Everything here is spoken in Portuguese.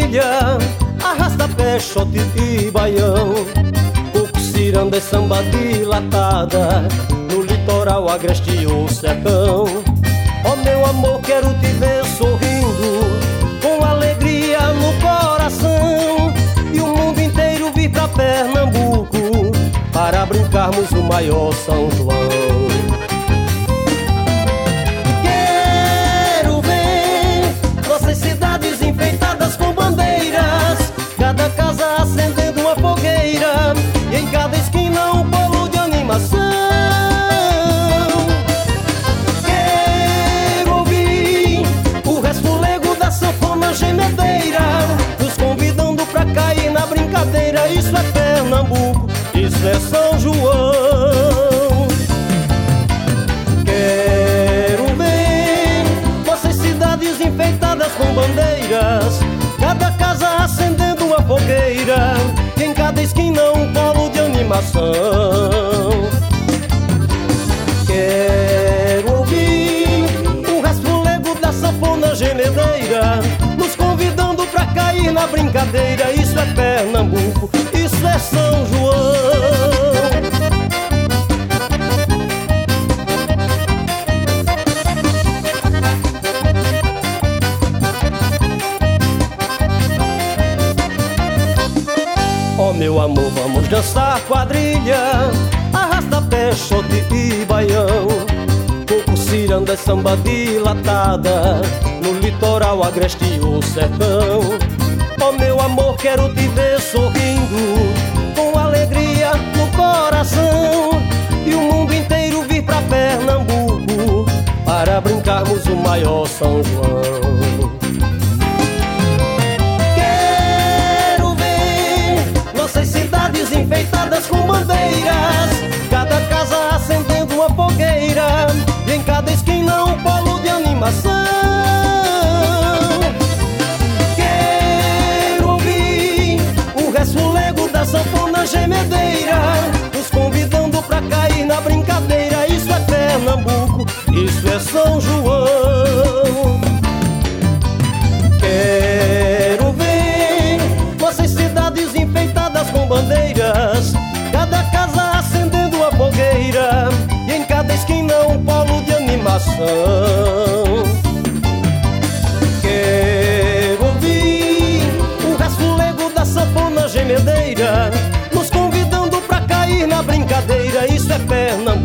quadrilha, arrasta pé, xote e baião. Coco, ciranda e samba dilatada, no litoral, agreste ou sertão. Ó meu amor, quero te ver sorrindo, com alegria no coração. E o mundo inteiro vir pra Pernambuco, para brincarmos o maior São João. Quero ver nossas cidades enfeitadas com bandeiras, cada casa acendendo uma fogueira, e em cada esquina um polo de animação. Quero ouvir o resfolego da sanfona gemedeira, nos convidando pra cair na brincadeira. Isso é Pernambuco, isso é São João. Quero ver nossas cidades enfeitadas com bandeiras, cada casa acendendo uma fogueira, e em cada esquina um polo de animação. Quero ouvir o resfolego da sanfona gemedeira, nos convidando pra cair na brincadeira. Isso é Pernambuco, isso é São João. Ó meu amor, vamos dançar quadrilha, arrasta pé, xote e baião. Coco, ciranda, samba dilatada, no litoral, agreste ou sertão. Ó meu amor, quero te ver sorrindo, com alegria no coração. E o mundo inteiro vir pra Pernambuco, para brincarmos o maior São João. Quero ver nossas cidades enfeitadas com bandeiras, cada casa acendendo uma fogueira, e em cada esquina um polo de animação. Quero ouvir o resfolego da sanfona gemedeira, nos convidando pra cair na brincadeira. Isso é Pernambuco, isso é São João. Quero ver nossas cidades enfeitadas com bandeiras, cada casa acendendo uma fogueira, e em cada esquina um polo de animação. Quero ouvir o resfolego da sanfona gemedeira, nos convidando pra cair na brincadeira. Isso é Pernambuco,